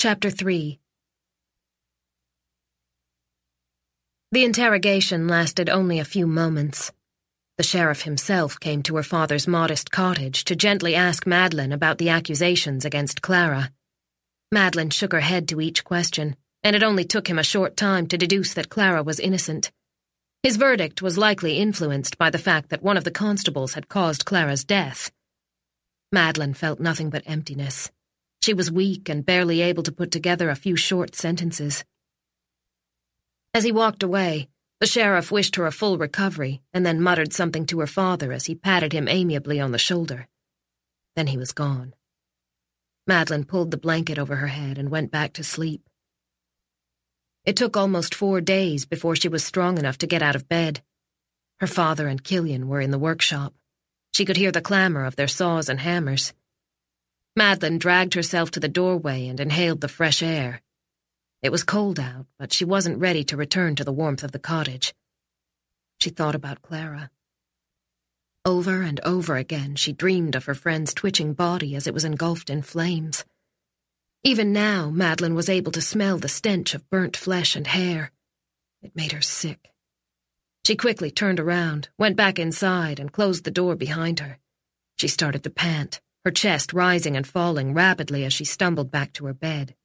Chapter 3. The interrogation lasted only a few moments. The sheriff himself came to her father's modest cottage to gently ask Madeline about the accusations against Clara. Madeline shook her head to each question, and it only took him a short time to deduce that Clara was innocent. His verdict was likely influenced by the fact that one of the constables had caused Clara's death. Madeline felt nothing but emptiness. She was weak and barely able to put together a few short sentences. As he walked away, the sheriff wished her a full recovery and then muttered something to her father as he patted him amiably on the shoulder. Then he was gone. Madeline pulled the blanket over her head and went back to sleep. It took almost 4 days before she was strong enough to get out of bed. Her father and Killian were in the workshop. She could hear the clamor of their saws and hammers. Madeline dragged herself to the doorway and inhaled the fresh air. It was cold out, but she wasn't ready to return to the warmth of the cottage. She thought about Clara. Over and over again, she dreamed of her friend's twitching body as it was engulfed in flames. Even now, Madeline was able to smell the stench of burnt flesh and hair. It made her sick. She quickly turned around, went back inside, and closed the door behind her. She started to pant, her chest rising and falling rapidly as she stumbled back to her bed.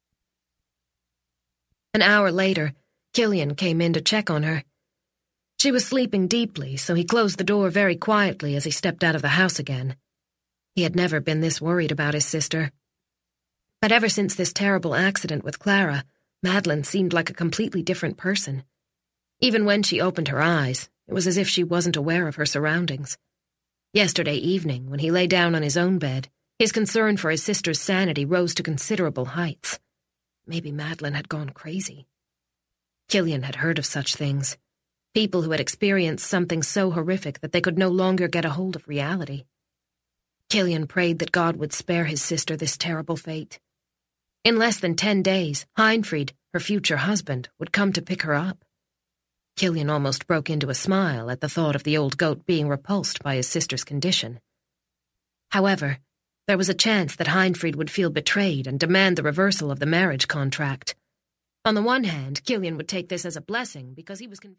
An hour later, Killian came in to check on her. She was sleeping deeply, so he closed the door very quietly as he stepped out of the house again. He had never been this worried about his sister. But ever since this terrible accident with Clara, Madeline seemed like a completely different person. Even when she opened her eyes, it was as if she wasn't aware of her surroundings. Yesterday evening, when he lay down on his own bed, his concern for his sister's sanity rose to considerable heights. Maybe Madeline had gone crazy. Killian had heard of such things. People who had experienced something so horrific that they could no longer get a hold of reality. Killian prayed that God would spare his sister this terrible fate. In less than 10 days, Heinfried, her future husband, would come to pick her up. Killian almost broke into a smile at the thought of the old goat being repulsed by his sister's condition. However, there was a chance that Heinfried would feel betrayed and demand the reversal of the marriage contract. On the one hand, Killian would take this as a blessing because he was convinced